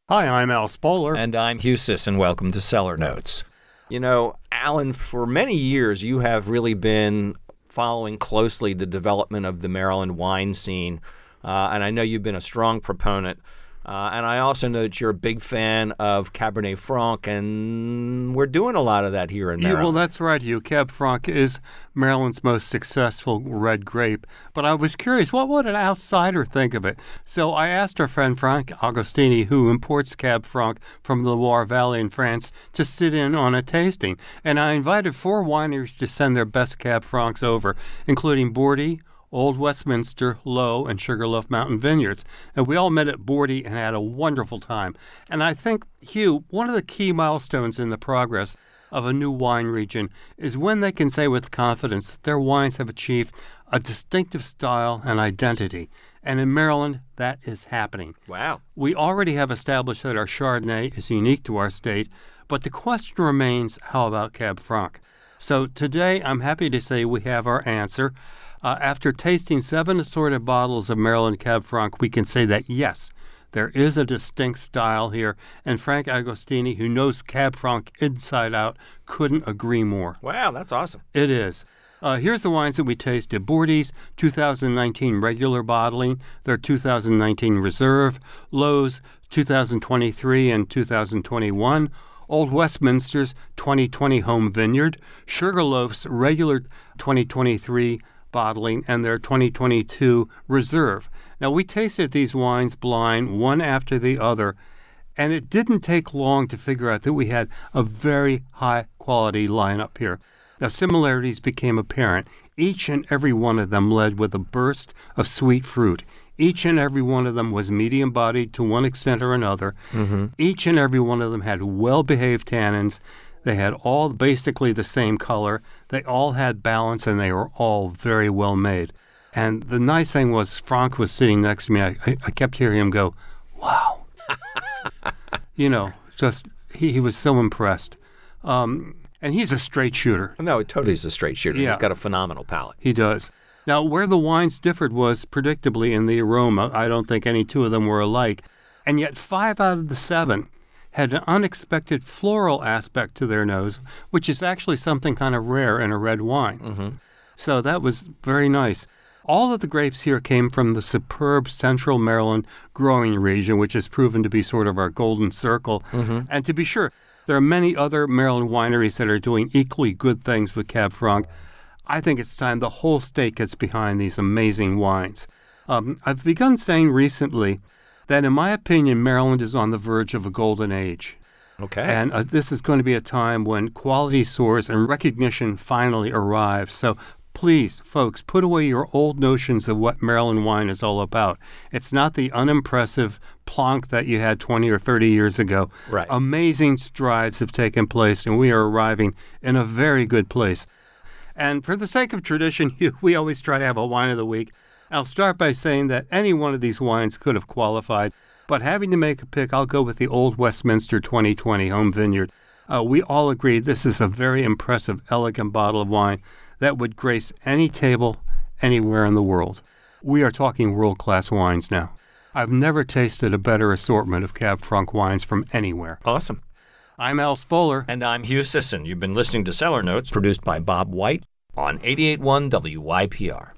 Hi, I'm Al Spoler. And I'm Hugh Sisson. Welcome to Cellar Notes. You know, Alan, for many years you have really been following closely the development of the Maryland wine scene, and I know you've been a strong proponent. And I also know that you're a big fan of Cabernet Franc, and we're doing a lot of that here in Maryland. Well, that's right, Hugh. Cab Franc is Maryland's most successful red grape. But I was curious, what would an outsider think of it? So I asked our friend Frank Agostini, who imports Cab Franc from the Loire Valley in France, to sit in on a tasting. And I invited 4 wineries to send their best Cab Francs over, including Bourdy, Old Westminster, Lowe, and Sugarloaf Mountain Vineyards. And we all met at Bourdy and had a wonderful time. And I think, Hugh, one of the key milestones in the progress of a new wine region is when they can say with confidence that their wines have achieved a distinctive style and identity. And in Maryland, that is happening. Wow. We already have established that our Chardonnay is unique to our state, but the question remains, how about Cab Franc? So today, I'm happy to say we have our answer. After tasting 7 assorted bottles of Maryland Cab Franc, we can say that, yes, there is a distinct style here, and Frank Agostini, who knows Cab Franc inside out, couldn't agree more. Wow, that's awesome. It is. Here's the wines that we tasted. Bourdy's 2019 regular bottling, their 2019 reserve, Lowe's 2023 and 2021, Old Westminster's 2020 home vineyard, Sugarloaf's regular 2023 bottling, and their 2022 reserve. Now, we tasted these wines blind, one after the other, and it didn't take long to figure out that we had a very high-quality lineup here. Now, similarities became apparent. Each and every one of them led with a burst of sweet fruit. Each and every one of them was medium-bodied to one extent or another. Mm-hmm. Each and every one of them had well-behaved tannins. They had all basically the same color. They all had balance, and they were all very well made. And the nice thing was, Frank was sitting next to me. I kept hearing him go, wow. He was so impressed. And he's a straight shooter. No, totally is a straight shooter. Yeah. He's got a phenomenal palate. He does. Now, where the wines differed was predictably in the aroma. I don't think any two of them were alike. And yet 5 out of the 7 had an unexpected floral aspect to their nose, which is actually something kind of rare in a red wine. Mm-hmm. So that was very nice. All of the grapes here came from the superb Central Maryland growing region, which has proven to be sort of our golden circle. Mm-hmm. And to be sure, there are many other Maryland wineries that are doing equally good things with Cab Franc. I think it's time the whole state gets behind these amazing wines. I've begun saying recently that, in my opinion, Maryland is on the verge of a golden age. Okay. And this is going to be a time when quality soars and recognition finally arrives. So please, folks, put away your old notions of what Maryland wine is all about. It's not the unimpressive plonk that you had 20 or 30 years ago. Right. Amazing strides have taken place, and we are arriving in a very good place. And for the sake of tradition, we always try to have a wine of the week. I'll start by saying that any one of these wines could have qualified, but having to make a pick, I'll go with the Old Westminster 2020 home vineyard. We all agree this is a very impressive, elegant bottle of wine that would grace any table anywhere in the world. We are talking world-class wines now. I've never tasted a better assortment of Cab Franc wines from anywhere. Awesome. I'm Al Spoler. And I'm Hugh Sisson. You've been listening to Cellar Notes, produced by Bob White on 88.1 WYPR.